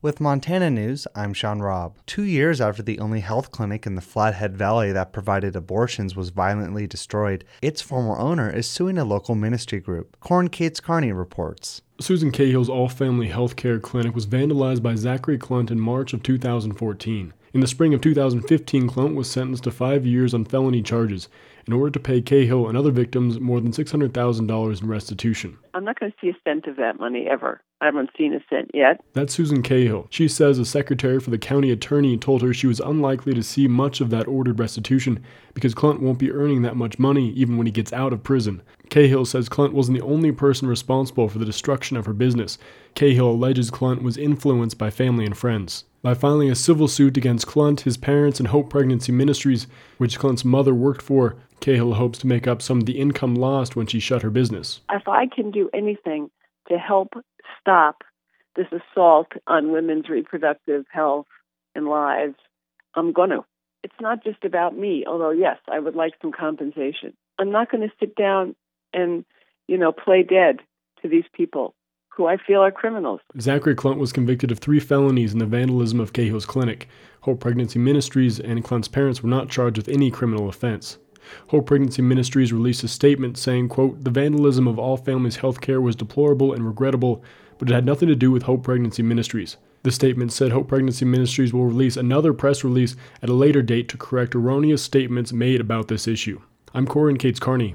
With Montana News, I'm Sean Robb. 2 years after the only health clinic in the Flathead Valley that provided abortions was violently destroyed, its former owner is suing a local ministry group. Corin Cates Carney reports. Susan Cahill's all-family health care clinic was vandalized by Zachary Clunt in March of 2014. In the spring of 2015, Clunt was sentenced to 5 years on felony charges in order to pay Cahill and other victims more than $600,000 in restitution. I'm not going to see a cent of that money ever. I haven't seen a cent yet. That's Susan Cahill. She says a secretary for the county attorney told her she was unlikely to see much of that ordered restitution because Clunt won't be earning that much money even when he gets out of prison. Cahill says Clunt wasn't the only person responsible for the destruction of her business. Cahill alleges Clunt was influenced by family and friends. By filing a civil suit against Clunt, his parents, and Hope Pregnancy Ministries, which Clunt's mother worked for, Cahill hopes to make up some of the income lost when she shut her business. If I can do anything to help stop this assault on women's reproductive health and lives, I'm going to. It's not just about me, although, yes, I would like some compensation. I'm not going to sit down and, play dead to these people who I feel are criminals. Zachary Clunt was convicted of 3 felonies in the vandalism of Cahill's clinic. Hope Pregnancy Ministries and Clunt's parents were not charged with any criminal offense. Hope Pregnancy Ministries released a statement saying, quote, "The vandalism of All Families Health Care was deplorable and regrettable, but it had nothing to do with Hope Pregnancy Ministries." The statement said Hope Pregnancy Ministries will release another press release at a later date to correct erroneous statements made about this issue. I'm Corin Cates Carney.